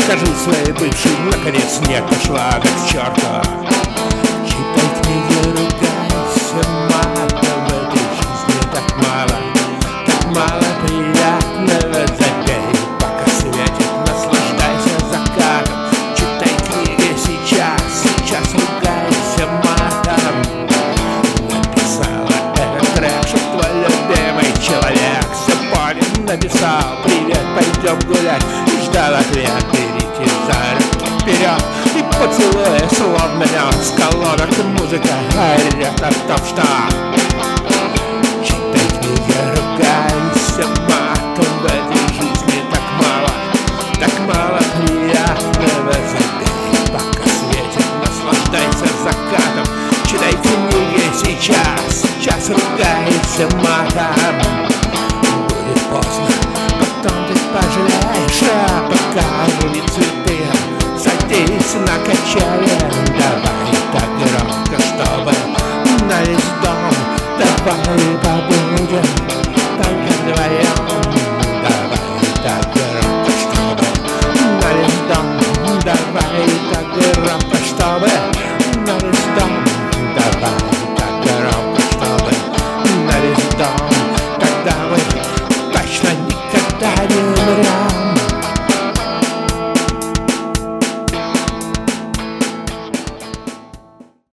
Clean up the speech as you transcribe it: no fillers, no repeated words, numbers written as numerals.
Скажи своей бывшей, наконец, нет, пошла как к черту. Читай книги, ругайся матом, в этой жизни так мало приятного. Забей, пока светит, наслаждайся закатом. Читай книги сейчас ругайся матом. Написала этот трек, чтоб твой любимый человек все понял, написал: привет, пойдем гулять. И ждал ответ: берите за руки вперед. И поцелуя, словно мед, с колонок музыка орет о том, что читай книги, ругайся матом, в этой жизни так мало приятного. Забей, пока светит, наслаждайся закатом. Читай книги сейчас ругайся матом. Будет поздно, потом ты пожалеешь, а пока